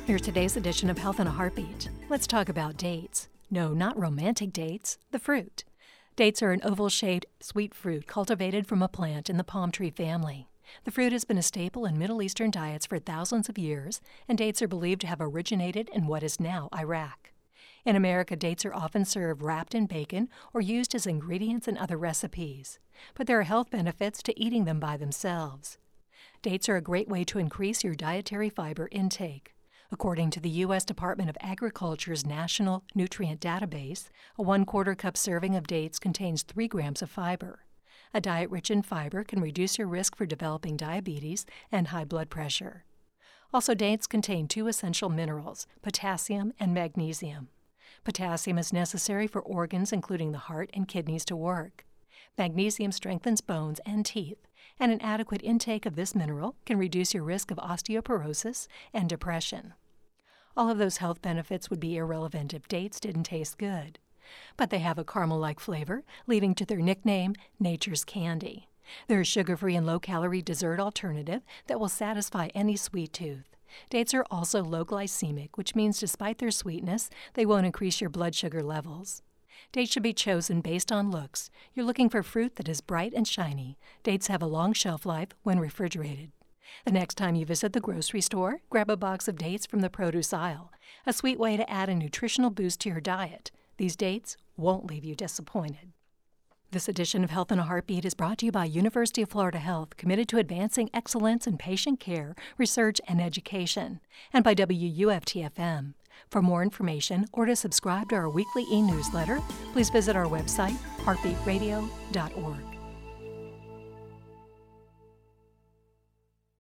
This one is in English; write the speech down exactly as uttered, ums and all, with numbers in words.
Here's today's edition of Health in a Heartbeat. Let's talk about dates. No, not romantic dates, the fruit. Dates are an oval-shaped, sweet fruit cultivated from a plant in the palm tree family. The fruit has been a staple in Middle Eastern diets for thousands of years, and dates are believed to have originated in what is now Iraq. In America, dates are often served wrapped in bacon or used as ingredients in other recipes. But there are health benefits to eating them by themselves. Dates are a great way to increase your dietary fiber intake. According to the U S Department of Agriculture's National Nutrient Database, a one-quarter cup serving of dates contains three grams of fiber. A diet rich in fiber can reduce your risk for developing diabetes and high blood pressure. Also, dates contain two essential minerals, potassium and magnesium. Potassium is necessary for organs including the heart and kidneys to work. Magnesium strengthens bones and teeth, and an adequate intake of this mineral can reduce your risk of osteoporosis and depression. All of those health benefits would be irrelevant if dates didn't taste good. But they have a caramel-like flavor, leading to their nickname, Nature's Candy. They're a sugar-free and low-calorie dessert alternative that will satisfy any sweet tooth. Dates are also low glycemic, which means despite their sweetness, they won't increase your blood sugar levels. Dates should be chosen based on looks. You're looking for fruit that is bright and shiny. Dates have a long shelf life when refrigerated. The next time you visit the grocery store, grab a box of dates from the produce aisle, a sweet way to add a nutritional boost to your diet. These dates won't leave you disappointed. This edition of Health in a Heartbeat is brought to you by University of Florida Health, committed to advancing excellence in patient care, research, and education, and by W U F T F M. For more information or to subscribe to our weekly e-newsletter, please visit our website, heartbeat radio dot org.